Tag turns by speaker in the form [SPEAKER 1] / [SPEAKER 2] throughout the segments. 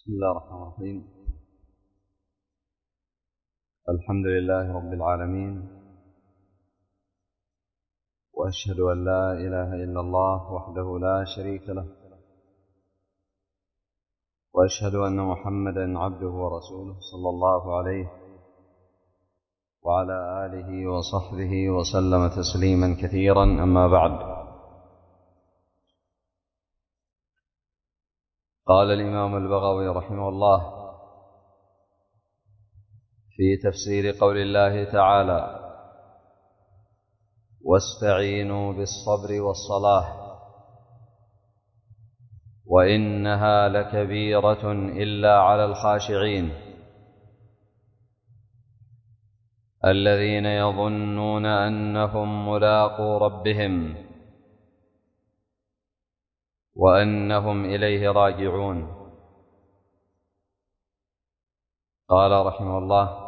[SPEAKER 1] بسم الله الرحمن الرحيم. الحمد لله رب العالمين، وأشهد أن لا إله إلا الله وحده لا شريك له، وأشهد أن محمدا عبده ورسوله صلى الله عليه وعلى آله وصحبه وسلم تسليما كثيرا. أما بعد، قال الإمام البغوي رحمه الله في تفسير قول الله تعالى: واستعينوا بالصبر والصلاة وإنها لكبيرة إلا على الخاشعين الذين يظنون أنهم ملاقو ربهم وأنهم إليه راجعون. قال رحمه الله: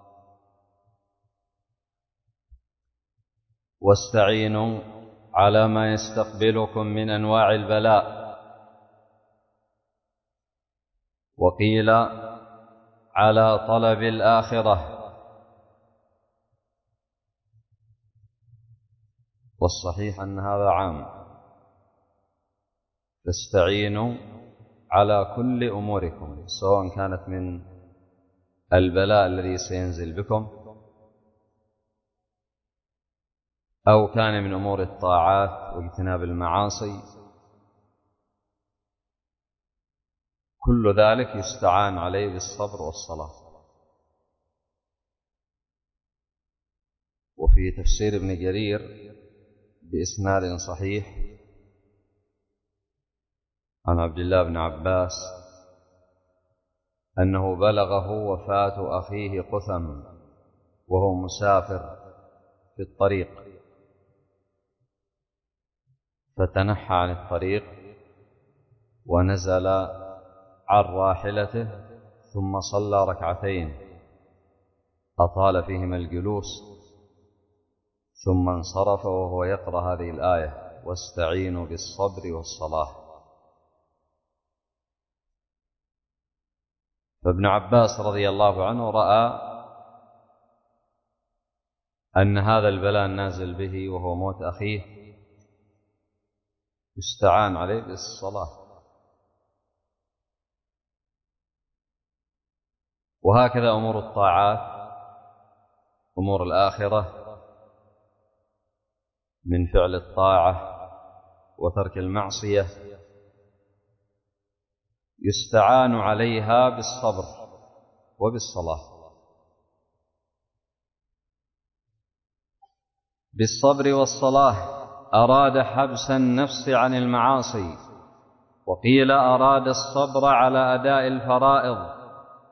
[SPEAKER 1] واستعينوا على ما يستقبلكم من أنواع البلاء، وقيل على طلب الآخرة، والصحيح أن هذا عام، فاستعينوا على كل أموركم، سواء كانت من البلاء الذي سينزل بكم أو كان من أمور الطاعات واجتناب المعاصي، كل ذلك يستعان عليه بالصبر والصلاة. وفي تفسير ابن جرير بإسناد صحيح عن عبد الله بن عباس أنه بلغه وفاة أخيه قثم وهو مسافر في الطريق، فتنحى عن الطريق ونزل عن راحلته، ثم صلى ركعتين أطال فيهما الجلوس، ثم انصرف وهو يقرأ هذه الآية: واستعينوا بالصبر والصلاة. فابن عباس رضي الله عنه رأى أن هذا البلاء النازل به وهو موت أخيه يستعان عليه بالصلاة. وهكذا أمور الطاعات، أمور الآخرة من فعل الطاعة وترك المعصية يستعان عليها بالصبر وبالصلاة. بالصبر والصلاة أراد حبس النفس عن المعاصي، وقيل أراد الصبر على أداء الفرائض.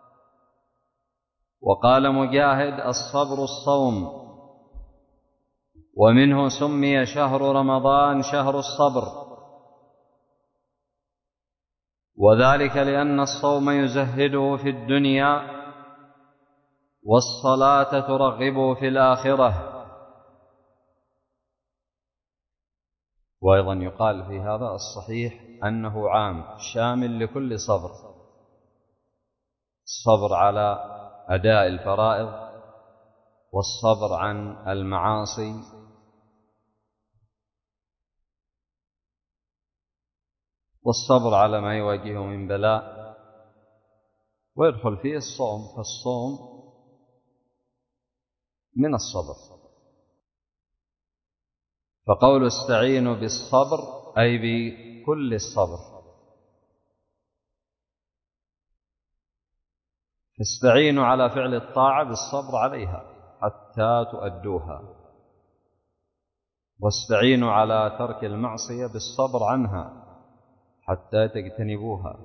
[SPEAKER 1] وقال مجاهد: الصبر الصوم، ومنه سمي شهر رمضان شهر الصبر، وذلك لأن الصوم يزهده في الدنيا والصلاة ترغبه في الآخرة. وأيضا يقال في هذا الصحيح أنه عام شامل لكل صبر: الصبر على أداء الفرائض، والصبر عن المعاصي، والصبر على ما يواجهه من بلاء. ويدخل فيه الصوم، فالصوم من الصبر. فقول استعينوا بالصبر أي بكل الصبر. فاستعينوا على فعل الطاعة بالصبر عليها حتى تؤدوها، واستعينوا على ترك المعصية بالصبر عنها حتى تجتنبوها.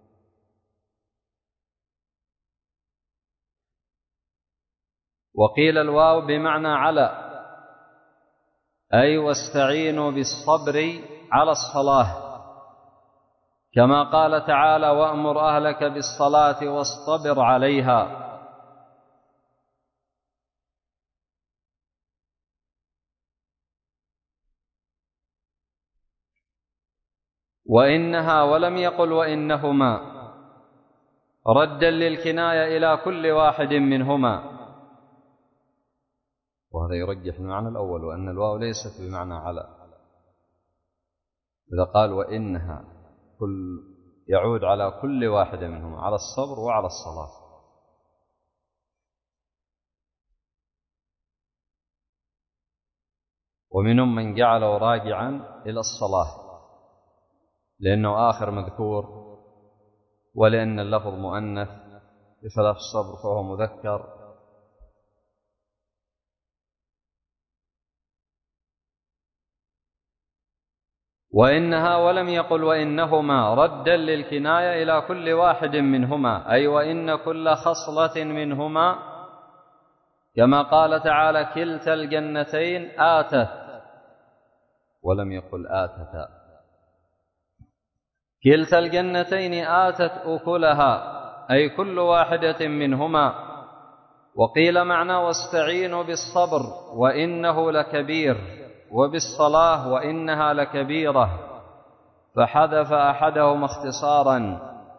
[SPEAKER 1] وقيل الواو بمعنى على، أي واستعينوا بالصبر على الصلاة، كما قال تعالى: وأمر أهلك بالصلاة واصطبر عليها. وإنها، ولم يقل وإنهما، ردا للكناية إلى كل واحد منهما، وهذا يرجح المعنى الأول، وأن الواو ليست بمعنى على. إذا قال وإنها يعود على كل واحد منهما، على الصبر وعلى الصلاة. ومنهم من جعله راجعا إلى الصلاة لأنه آخر مذكور، ولأن اللفظ مؤنث بخلاف الصبر فهو مذكر. وإنها ولم يقل وإنهما ردا للكناية إلى كل واحد منهما، أي وإن كل خصلة منهما، كما قال تعالى كلتا الجنتين آتت، ولم يقل آتتا. كلتا الجنتين آتت أكلها، أي كل واحدة منهما. وقيل معنى واستعينوا بالصبر وإنه لكبير، وبالصلاة وإنها لكبيرة، فحذف أحدهما اختصارا.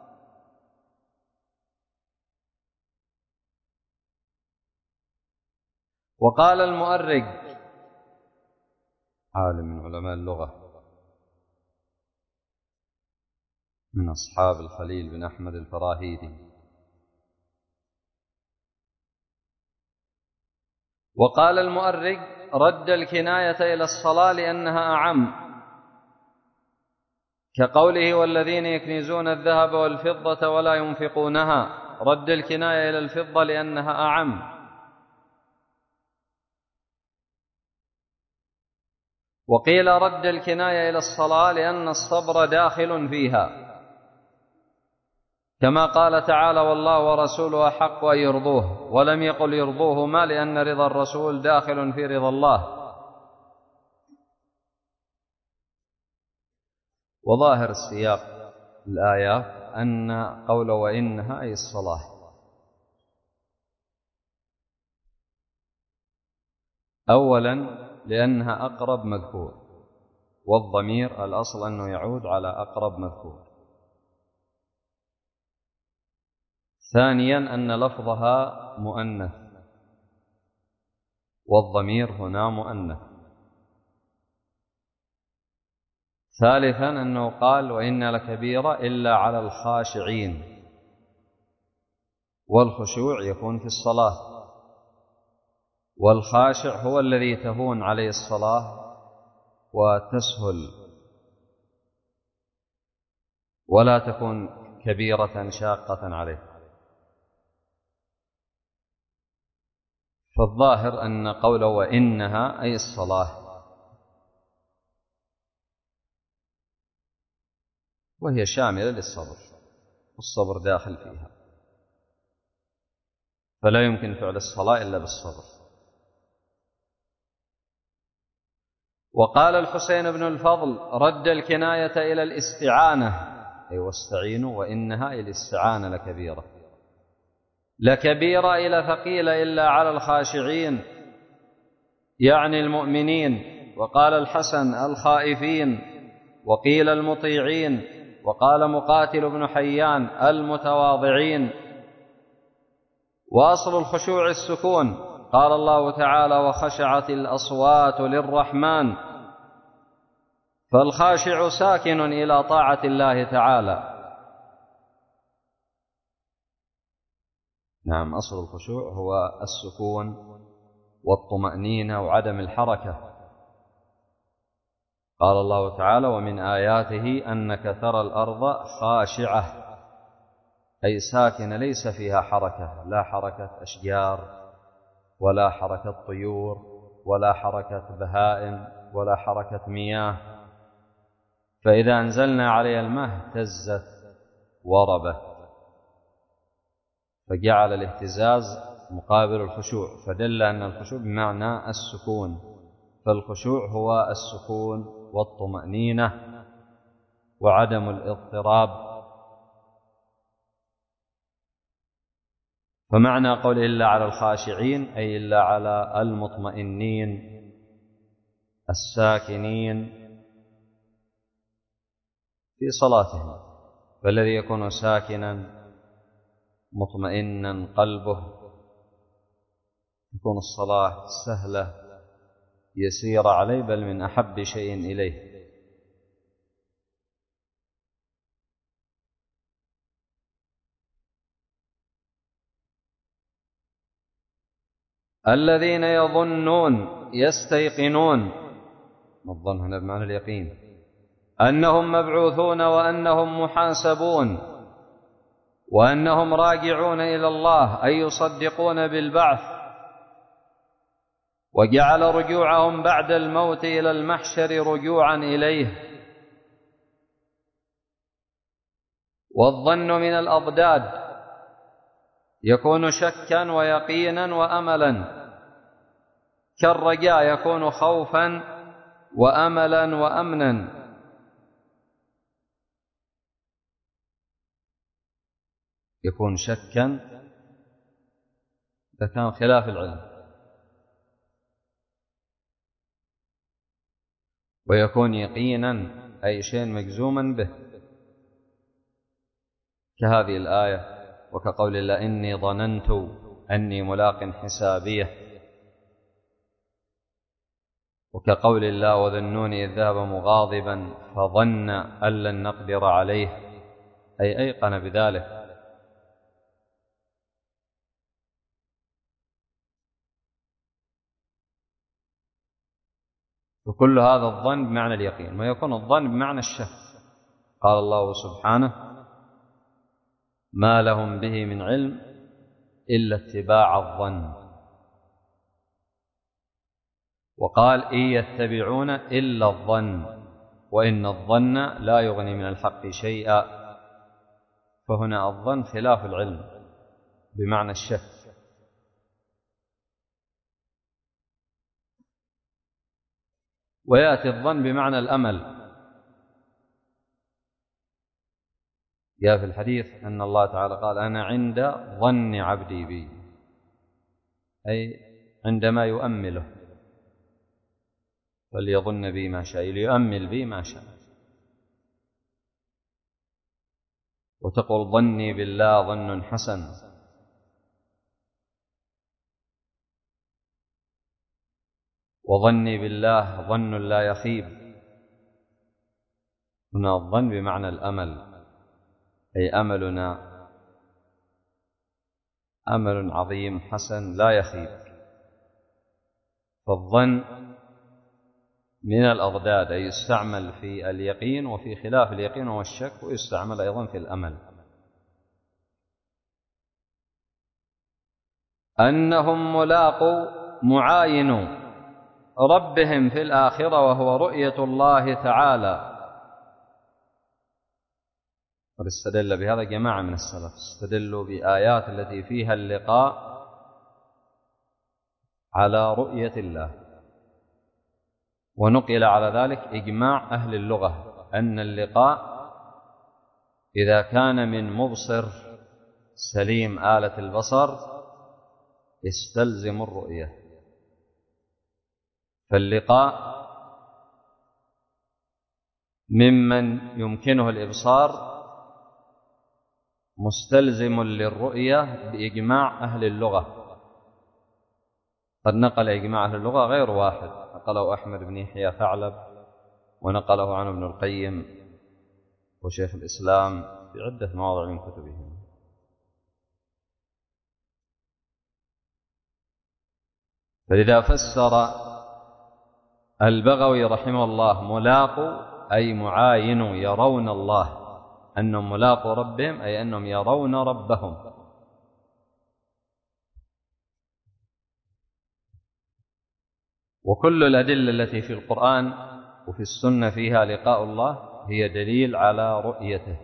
[SPEAKER 1] وقال المؤرج، عالم من علماء اللغة من أصحاب الخليل بن أحمد الفراهيدي، وقال المؤرج رد الكناية إلى الصلاة لأنها أعم، كقوله والذين يكنزون الذهب والفضة ولا ينفقونها، رد الكناية إلى الفضة لأنها أعم. وقيل رد الكناية إلى الصلاة لأن الصبر داخل فيها، كما قال تعالى والله ورسوله أحق أن يرضوه، ولم يقل يرضوهما لأن رضا الرسول داخل في رضا الله. وظاهر السياق الآيات أن قول وإنها أي الصلاة. أولا لأنها أقرب مذكور، والضمير الأصل أنه يعود على أقرب مذكور. ثانيا أن لفظها مؤنث، والضمير هنا مؤنث. ثالثا أنه قال وإن لكبيرة إلا على الخاشعين، والخشوع يكون في الصلاة، والخاشع هو الذي تهون عليه الصلاة وتسهل ولا تكون كبيرة شاقة عليه. فالظاهر أن قوله وإنها أي الصلاة، وهي شاملة للصبر، والصبر داخل فيها، فلا يمكن فعل الصلاة إلا بالصبر. وقال الحسين بن الفضل رد الكناية إلى الاستعانة، أي واستعينوا، وإنها إلى الاستعانة لكبيرة، لكبيرة إلى ثقيلة إلا على الخاشعين، يعني المؤمنين. وقال الحسن الخائفين، وقيل المطيعين، وقال مقاتل بن حيان المتواضعين. وأصل الخشوع السكون، قال الله تعالى وخشعت الأصوات للرحمن، فالخاشع ساكن إلى طاعة الله تعالى. نعم، أصل الخشوع هو السكون والطمأنينة وعدم الحركة. قال الله تعالى ومن آياته أنك ترى الأرض خاشعة، أي ساكنة ليس فيها حركة، لا حركة أشجار ولا حركة طيور ولا حركة بهائم ولا حركة مياه، فإذا أنزلنا عليها الماء اهتزت وربت، فجعل الاهتزاز مقابل الخشوع، فدل أن الخشوع بمعنى السكون، فالخشوع هو السكون والطمأنينة وعدم الاضطراب. فمعنى قول إلا على الخاشعين أي إلا على المطمئنين الساكنين في صلاتهم، فالذي يكون ساكنا مطمئنا قلبه، تكون الصلاة سهلة يسيرة عليه، بل من أحب شيء إليه. الذين يظنون يستيقنون، الظن هنا بمعنى اليقين، أنهم مبعوثون وأنهم محاسبون وأنهم راجعون إلى الله، أي يصدقون بالبعث، وجعل رجوعهم بعد الموت إلى المحشر رجوعا إليه. والظن من الأضداد، يكون شكا ويقينا وأملا، كالرجاء يكون خوفا وأملا وأمنا. يكون شكا إذا كان خلاف العلم، ويكون يقينا أي شيء مجزوما به، كهذه الآية وكقول الله إني ظننت أني ملاق حسابيه، وكقول الله وذنوني إذ ذهب مغاضبا فظن أن لن نقدر عليه، أي أيقن بذلك. وكل هذا الظن بمعنى اليقين، ويكون الظن بمعنى الشك. قال الله سبحانه ما لهم به من علم إلا اتباع الظن، وقال إن يتبعون إلا الظن وإن الظن لا يغني من الحق شيئا. فهنا الظن خلاف العلم بمعنى الشك. ويأتي الظن بمعنى الأمل. جاء في الحديث أن الله تعالى قال أنا عند ظن عبدي بي، أي عندما يؤمله، فليظن بي ما شاء، ليؤمل بي ما شاء. وتقول ظني بالله ظن حسن، وظني بالله ظن لا يخيب. هنا الظن بمعنى الأمل، أي أملنا أمل عظيم حسن لا يخيب. فالظن من الأضداد، أي يستعمل في اليقين وفي خلاف اليقين وهو الشك، ويستعمل أيضا في الأمل. أنهم ملاقوا معاينوا ربهم في الآخرة، وهو رؤية الله تعالى. قد استدل بهذا جماعة من السلف، استدلوا بآيات التي فيها اللقاء على رؤية الله، ونقل على ذلك إجماع أهل اللغة أن اللقاء إذا كان من مبصر سليم آلة البصر يستلزم الرؤية. فاللقاء ممن يمكنه الإبصار مستلزم للرؤية بإجماع أهل اللغة. قد نقل إجماع أهل اللغة غير واحد، نقله أحمد بن يحيى ثعلب، ونقله عنه ابن القيم وشيخ الإسلام في عدة مواضع من كتبهم. فلذا فسر البغوي رحمه الله ملاقوا أي معاين يرون الله، أنهم ملاقوا ربهم أي أنهم يرون ربهم. وكل الأدلة التي في القرآن وفي السنة فيها لقاء الله هي دليل على رؤيته.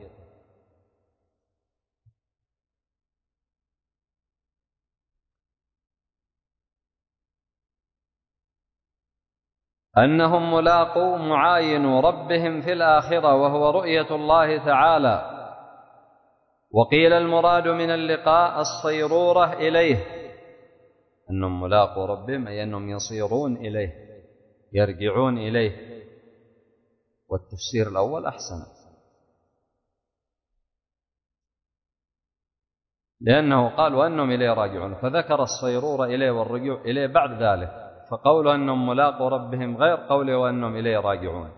[SPEAKER 1] أنهم ملاقوا معاين ربهم في الآخرة، وهو رؤية الله تعالى. وقيل المراد من اللقاء الصيرورة إليه، أنهم ملاقوا ربهم أي أنهم يصيرون إليه، يرجعون إليه. والتفسير الأول أحسن، لأنه قال وأنهم إليه راجعون، فذكر الصيرورة إليه والرجوع إليه بعد ذلك، فقوله أنهم ملاقوا ربهم غير قوله وأنهم إليه راجعون.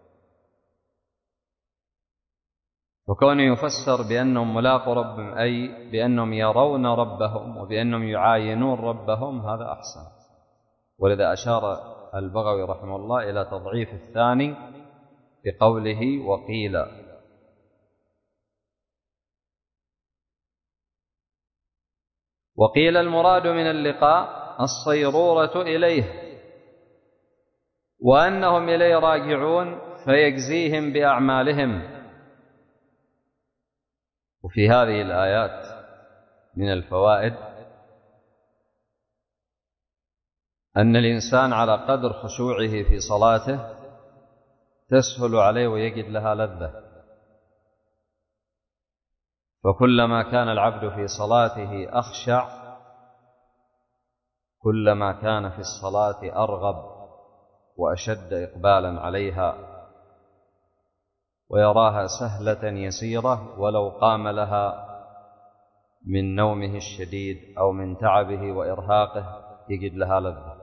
[SPEAKER 1] وكونه يفسر بأنهم ملاقوا ربهم أي بأنهم يرون ربهم وبأنهم يعاينون ربهم، هذا أحسن. ولذا أشار البغوي رحمه الله إلى تضعيف الثاني بقوله وقيل المراد من اللقاء الصيرورة إليه وأنهم إليه راجعون فيجزيهم بأعمالهم. وفي هذه الآيات من الفوائد أن الإنسان على قدر خشوعه في صلاته تسهل عليه ويجد لها لذة، فكلما كان العبد في صلاته أخشع كلما كان في الصلاة أرغب وأشد إقبالا عليها، ويراها سهلة يسيرة ولو قام لها من نومه الشديد أو من تعبه وإرهاقه يجد لها لذة.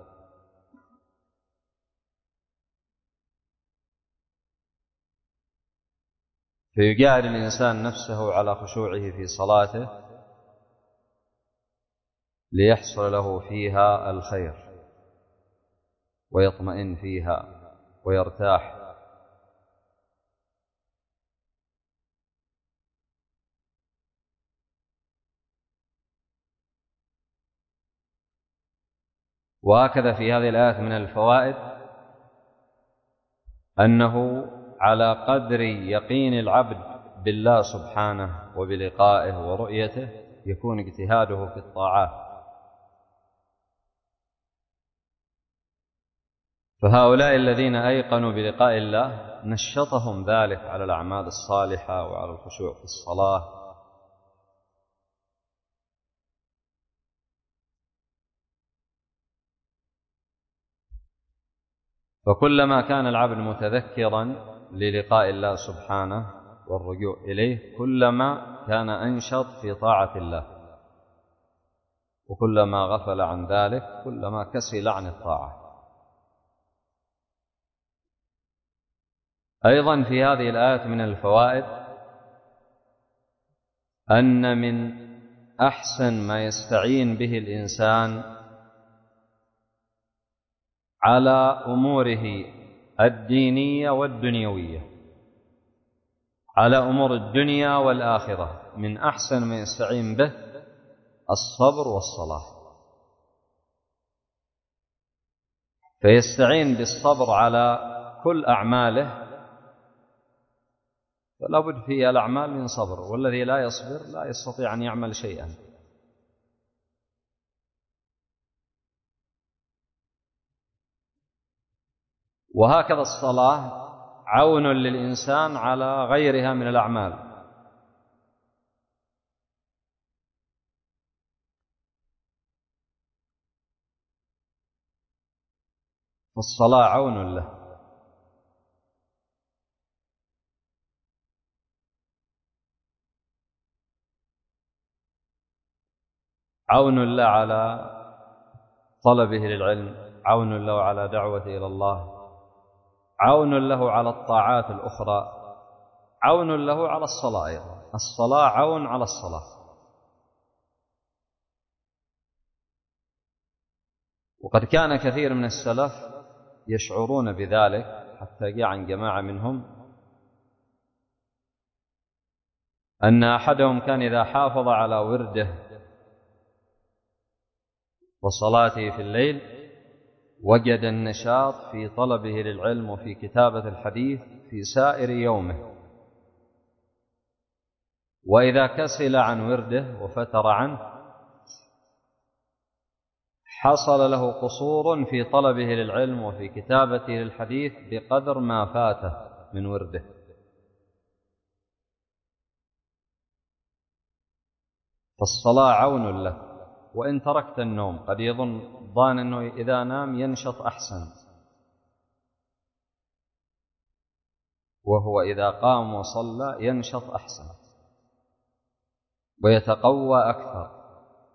[SPEAKER 1] فيجاهد الإنسان نفسه على خشوعه في صلاته ليحصل له فيها الخير ويطمئن فيها ويرتاح. وهكذا في هذه الآية من الفوائد أنه على قدر يقين العبد بالله سبحانه وبلقائه ورؤيته يكون اجتهاده في الطاعات. فهؤلاء الذين أيقنوا بلقاء الله نشطهم ذلك على الأعمال الصالحة وعلى الخشوع في الصلاة. فكلما كان العبد متذكرا للقاء الله سبحانه والرجوع إليه كلما كان أنشط في طاعة الله، وكلما غفل عن ذلك كلما كسل عن الطاعة. أيضا في هذه الآية من الفوائد أن من أحسن ما يستعين به الإنسان على أموره الدينية والدنيوية، على أمور الدنيا والآخرة، من أحسن ما يستعين به الصبر والصلاة. فيستعين بالصبر على كل أعماله، فلا بد في الأعمال من صبر، والذي لا يصبر لا يستطيع أن يعمل شيئا. وهكذا الصلاة عون للإنسان على غيرها من الأعمال. فالصلاة عون له. عون له على طلبه للعلم، عون له على دعوته إلى الله، عون له على الطاعات الأخرى، عون له على الصلاة أيضا. الصلاة عون على الصلاة. وقد كان كثير من السلف يشعرون بذلك، حتى جاء عن جماعة منهم أن أحدهم كان إذا حافظ على ورده وصلاته في الليل وجد النشاط في طلبه للعلم وفي كتابة الحديث في سائر يومه، وإذا كسل عن ورده وفتر عنه حصل له قصور في طلبه للعلم وفي كتابته للحديث بقدر ما فاته من ورده. فالصلاة عون له. وإن تركت النوم قد ظان أنه إذا نام ينشط أحسن، وهو إذا قام وصلى ينشط أحسن. ويتقوى أكثر.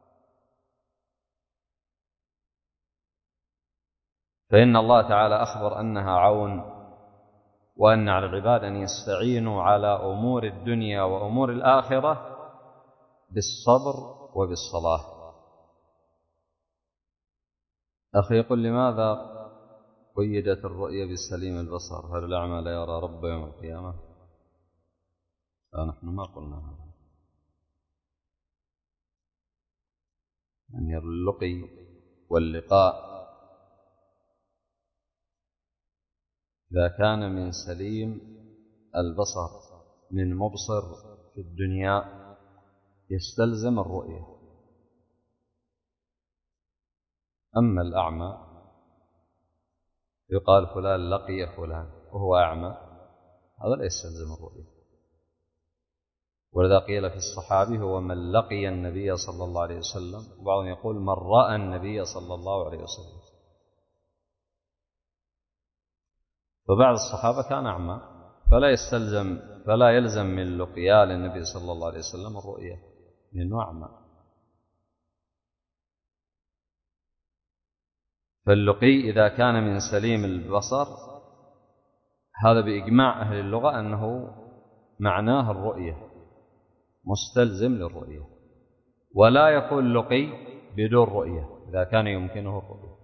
[SPEAKER 1] فإن الله تعالى أخبر أنها عون، وأن على العباد أن يستعينوا على أمور الدنيا وأمور الآخرة بالصبر وبالصلاة. أخي يقول لماذا قيدت الرؤية بسليم البصر؟ هل الأعمى لا يرى ربه يوم القيامة؟ لا، نحن ما قلنا هذا. يعني اللقي واللقاء إذا كان من سليم البصر من مبصر في الدنيا يستلزم الرؤية. أما الأعمى يقال فلان لقي فلان وهو أعمى، هذا لا يستلزم الرؤية. ولذا قيل في الصحابي هو من لقي النبي صلى الله عليه وسلم، وبعضهم يقول من رأى النبي صلى الله عليه وسلم. فبعض الصحابة كان أعمى فلا يلزم من لقيا للنبي صلى الله عليه وسلم الرؤية لأنه أعمى. فاللقي إذا كان من سليم البصر هذا بإجماع أهل اللغة أنه معناه الرؤية، مستلزم للرؤية، ولا يكون لقي بدون رؤية إذا كان يمكنه الرؤية.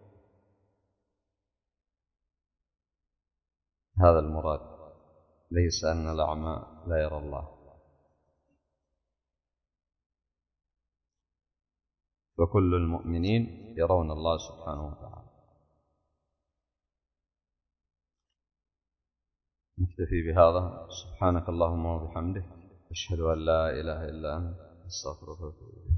[SPEAKER 1] هذا المراد، ليس أن الأعمى لا يرى الله. وكل المؤمنين يرون الله سبحانه وتعالى. نكتفي بهذا. سبحانك اللهم وبحمدك، أشهد أن لا إله إلا أنت، أستغفرك وأتوب إليك.